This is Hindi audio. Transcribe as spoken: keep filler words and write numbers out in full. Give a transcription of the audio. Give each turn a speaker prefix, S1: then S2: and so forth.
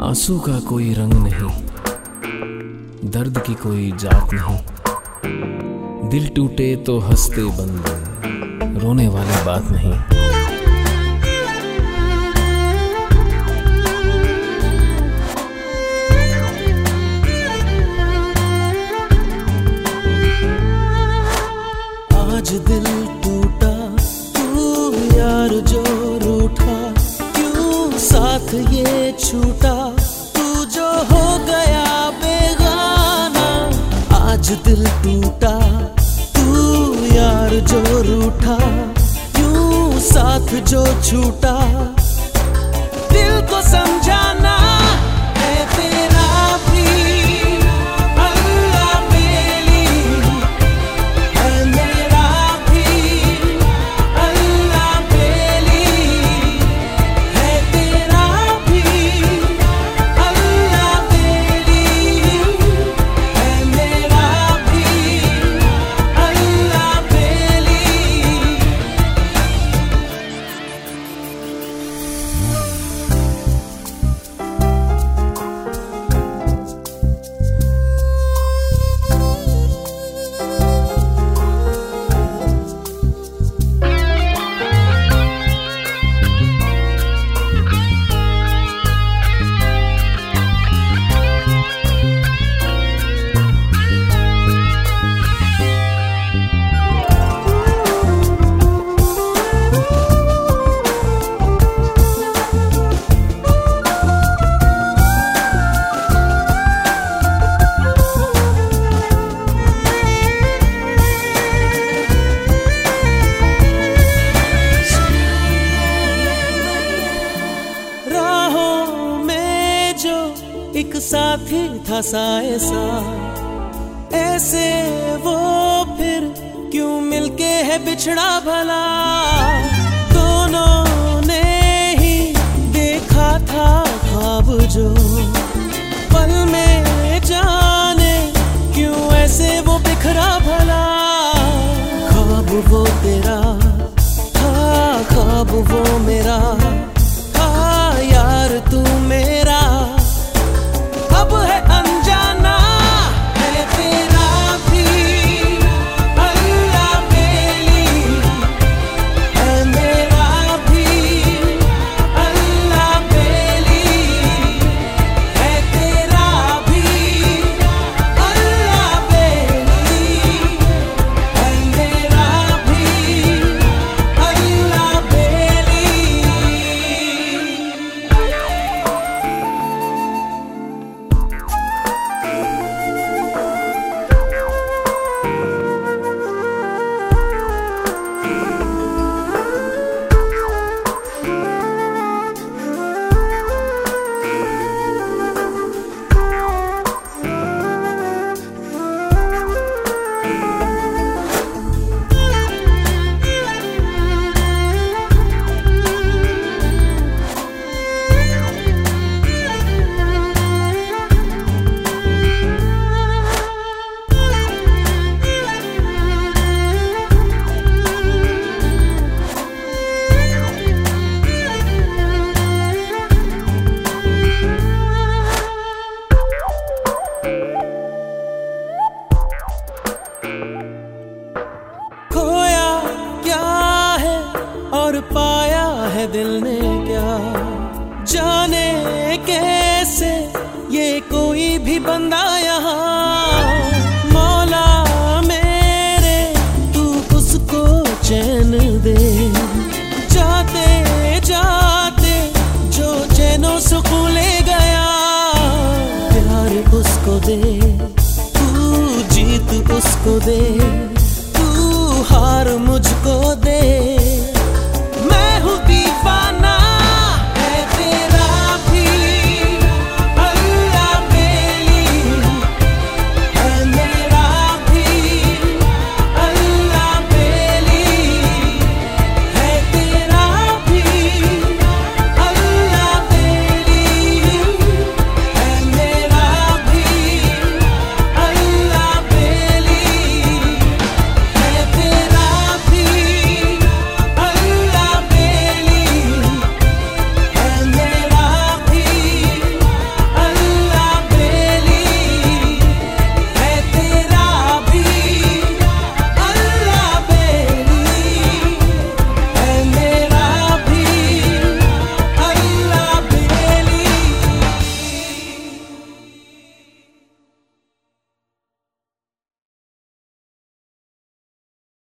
S1: आंसू का कोई रंग नहीं, दर्द की कोई जात नहीं। दिल टूटे तो हंसते बंद, रोने वाली बात नहीं।
S2: आज दिल टूटा, तू यार जो रूठा, क्यों साथ ये छूटा, तू जो हो गया बेगाना। आज दिल टूटा, तू यार जो रूठा, क्यों साथ जो छूटा। दिल को समझाना है तेरा भी एक साथी था साए सा, ऐसे वो फिर क्यों मिलके है बिछड़ा भला। दोनों ने ही देखा था ख्वाब जो, पल में जाने क्यों ऐसे वो बिखरा भला। ख्वाब वो तेरा था, ख्वाब वो मेरा था, यार तू मेरा अब है अनजाना है तेरा भी। अल्लाह बेली है मेरा भी, अल्लाह बेली है तेरा भी। अल्लाह बेली है मेरा भी, अल्लाह बेली। खोया क्या है और पाया है दिल ने क्या, जाने कैसे ये कोई भी बंदा यहाँ।